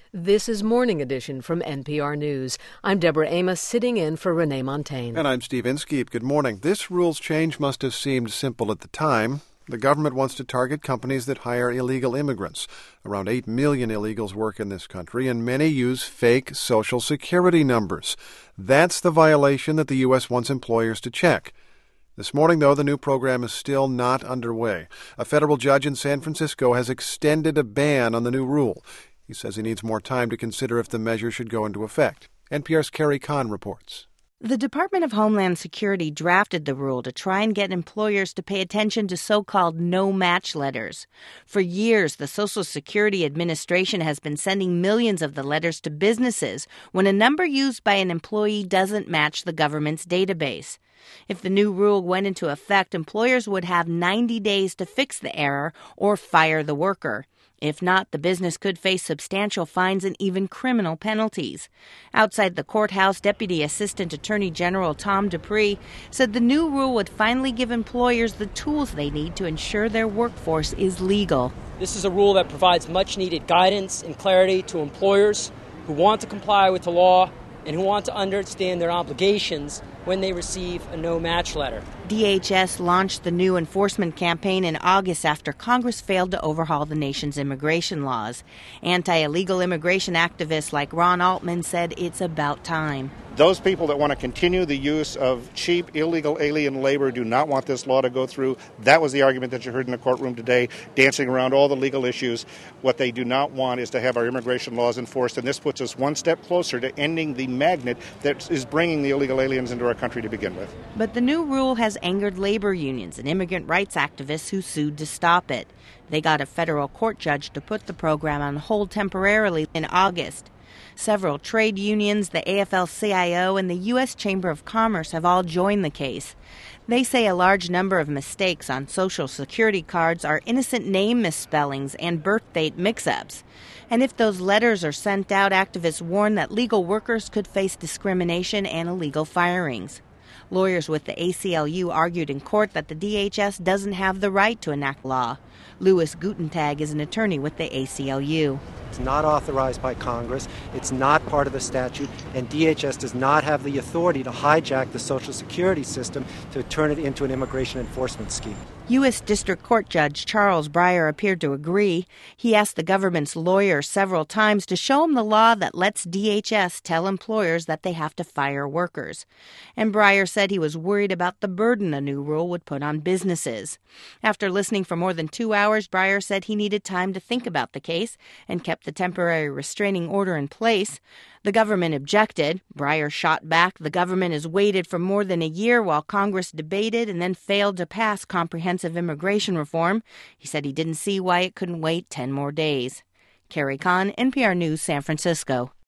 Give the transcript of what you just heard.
This is Morning Edition from NPR News. I'm Deborah Amos, sitting in for Renee Montagne. And I'm Steve Inskeep. Good morning. This rules change must have seemed simple at the time. The government wants to target companies that hire illegal immigrants. Around 8 million illegals work in this country, and many use fake Social Security numbers. That's the violation that the U.S. wants employers to check. This morning, though, the new program is still not underway. A federal judge in San Francisco has extended a ban on the new rule. He says he needs more time to consider if the measure should go into effect. NPR's Carrie Kahn reports. The Department of Homeland Security drafted the rule to try and get employers to pay attention to so-called no-match letters. For years, the Social Security Administration has been sending millions of the letters to businesses when a number used by an employee doesn't match the government's database. If the new rule went into effect, employers would have 90 days to fix the error or fire the worker. If not, the business could face substantial fines and even criminal penalties. Outside the courthouse, Deputy Assistant Attorney General Tom Dupree said the new rule would finally give employers the tools they need to ensure their workforce is legal. This is a rule that provides much-needed guidance and clarity to employers who want to comply with the law and who want to understand their obligations when they receive a no-match letter. DHS launched the new enforcement campaign in August after Congress failed to overhaul the nation's immigration laws. Anti-illegal immigration activists like Ron Altman said it's about time. Those people that want to continue the use of cheap, illegal alien labor do not want this law to go through. That was the argument that you heard in the courtroom today, dancing around all the legal issues. What they do not want is to have our immigration laws enforced, and this puts us one step closer to ending the magnet that is bringing the illegal aliens into our country to begin with. But the new rule has angered labor unions and immigrant rights activists who sued to stop it. They got a federal court judge to put the program on hold temporarily in August. Several trade unions, the AFL-CIO, and the U.S. Chamber of Commerce have all joined the case. They say a large number of mistakes on Social Security cards are innocent name misspellings and birth date mix-ups. And if those letters are sent out, activists warn that legal workers could face discrimination and illegal firings. Lawyers with the ACLU argued in court that the DHS doesn't have the right to enact law. Louis Gutentag is an attorney with the ACLU. It's not authorized by Congress. It's not part of the statute. And DHS does not have the authority to hijack the Social Security system to turn it into an immigration enforcement scheme. U.S. District Court Judge Charles Breyer appeared to agree. He asked the government's lawyer several times to show him the law that lets DHS tell employers that they have to fire workers. And Breyer said he was worried about the burden a new rule would put on businesses. After listening for more than 2 hours, Breyer said he needed time to think about the case and kept the temporary restraining order in place. The government objected. Breyer shot back. The government has waited for more than a year while Congress debated and then failed to pass comprehensive immigration reform. He said he didn't see why it couldn't wait 10 more days. Carrie Kahn, NPR News, San Francisco.